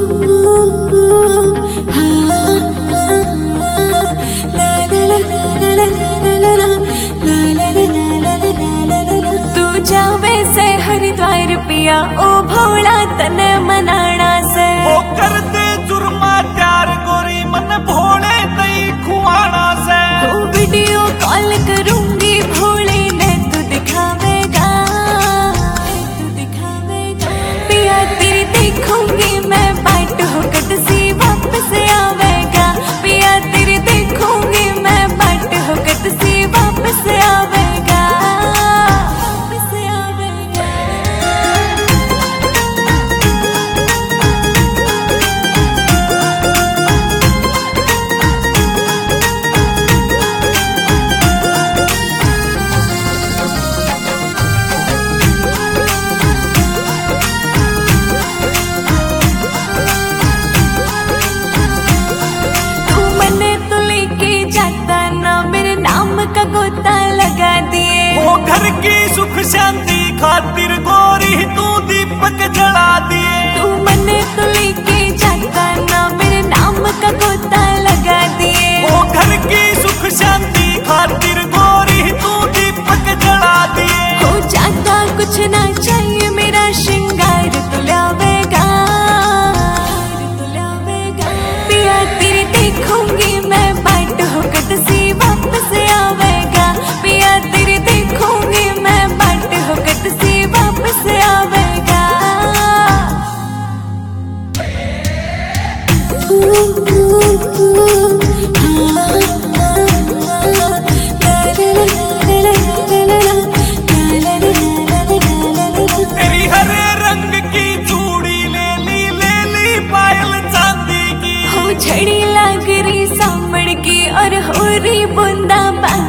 जावे से हरिद्वार पिया ओ भोला तने मनाना से वो कर दे जुर्मा प्यार गोरी मन भोले तई खुआना से वो वीडियो कॉल करूंगी भोले ने तू दिखावेगा पिया तेरी देखूंगी मैं बाट होकर सी वापस आवेगा पिया तेरी देखूंगी मैं बाट होकर सी वापस आवेगा। का गोता लगा दिए वो घर की सुख शांति खातिर गोरी तू दीपक जला दिए तू मने तो लेके जाता ना मेरे नाम का गोता लगा दिए वो घर की सुख शांति खातिर गोरी तू दीपक जला दिए हो जाता कुछ ना चाहिए मेरा श्रृंगार तू लावेगा पिया तेरी देखूंगी मैं बाट होकर सी वापस आवेगा पिया तेरी देखूंगी मैं बाट होकर सी वापस आवेगा। तेरी हरे रंग की चूड़ी ले ली पायल चांदी की हो झड़ी लग रही सांवड़ की और हो रही बूंदा